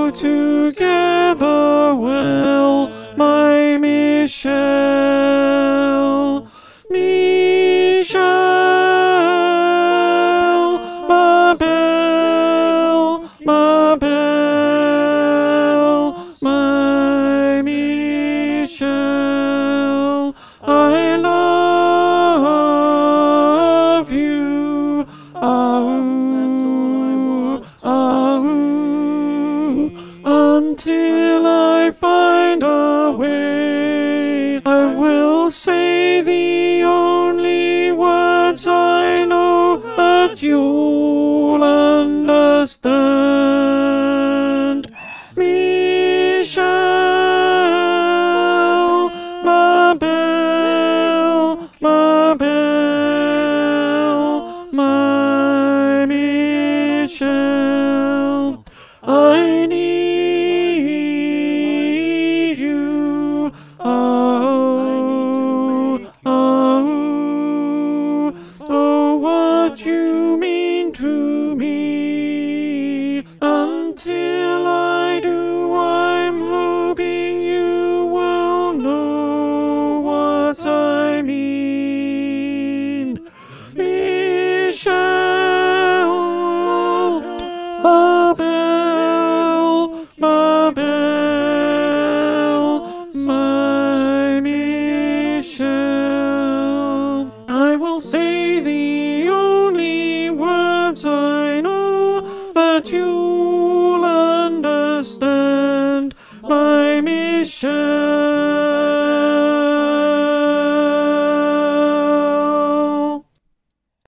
go together well, my Michelle. Michelle, ma belle, my Michelle. I love you. Until I find a way, I will say the only words I know that you'll understand. Michelle, ma belle, my Michelle. I need you. Oh, what you mean to me. Until I do, I'm hoping you will know what I mean. Michelle, ma belle, my Michelle. I will say